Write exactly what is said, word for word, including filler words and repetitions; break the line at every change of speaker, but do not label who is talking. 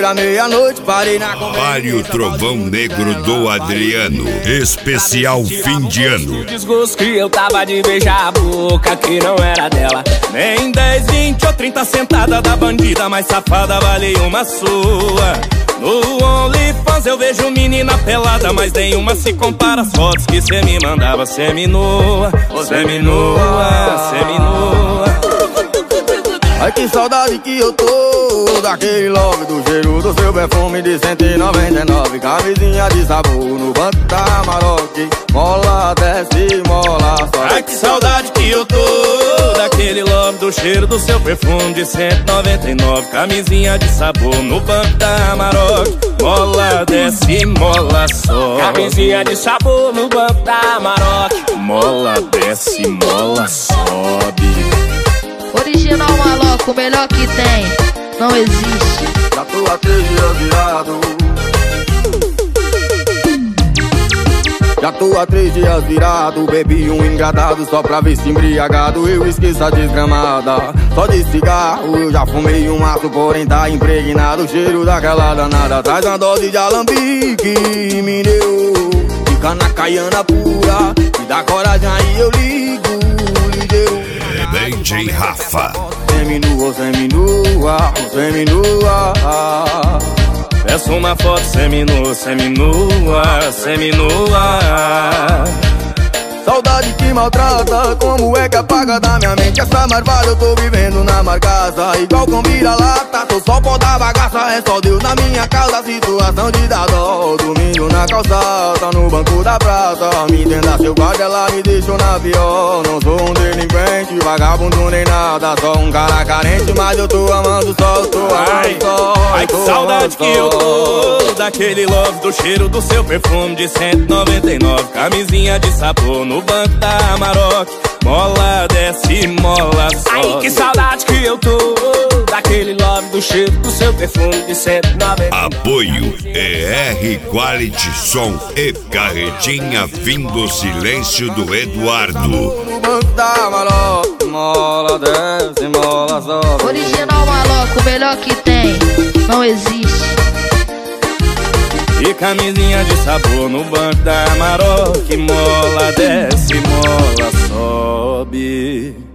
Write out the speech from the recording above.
Segunda-feira, meia-noite, parei na conversa.
Vale o Trovão Negro do Adriano, especial fim de ano.
Desgosto que eu tava de beijar a boca que não era dela. Nem dez, vinte ou trinta sentada da bandida mais safada vale uma sua. No OnlyFans eu vejo menina pelada, mas nenhuma se compara às fotos que cê me mandava. Semi-nua, semi-nua, semi-nua.
Ai, que saudade que eu tô daquele love, do cheiro do seu perfume de cento e noventa e nove. Camisinha de sabor no banco da Maroc. Mola, desce, mola, sobe.
Ai, que saudade que eu tô daquele love, do cheiro do seu perfume de cento e noventa e nove. Camisinha de sabor no banco da Maroc. Mola, desce, mola, sobe. Camisinha de sabor no banco da Maroc. Mola, desce, mola, sobe.
Original Maloca, o melhor que tem, não existe.
Já tô há três dias virado. Já tô há três dias virado. Bebi um engradado só pra ver se embriagado eu esqueço a desgramada. Só de cigarro eu já fumei um maço, porém tá impregnado o cheiro daquela danada. Traz uma dose de alambique, me deu. Fica na caiana pura, me dá coragem aí eu ligo, ligeiro.
D J Rafa.
Seminua, seminua, seminua.
Peço uma foto seminua, seminua, seminua.
Saudade que maltrata, como é que apaga da minha mente essa marvada? Eu tô vivendo na marcaça, igual com vira-lata. Tô só pó da bagaça, é só Deus na minha causa. Situação de dar dó, domingo na calçada, no banco da praça. Me entenda, seu guarda, ela me deixou na pior. Não sou um delinquente, vagabundo nem nada, só um cara carente, mas eu tô amando só, eu tô amando só.
Ai, que saudade que eu tô daquele love, do cheiro do seu perfume de cento e noventa e nove. Camisinha de sabor no banco da Maroc. Mola, desce, mola, sobe. Ai, que saudade que eu tô daquele love, do cheiro do seu perfume de cento e noventa e nove.
Apoio E R Quality Som e Carretinha Vindo Silêncio do Eduardo.
No banco da Maroc, mola, desce, mola, sobe.
Original Maloca, o melhor que tem, não existe.
E camisinha de sabor no banco da Maroc. Mola, desce, mola, sobe.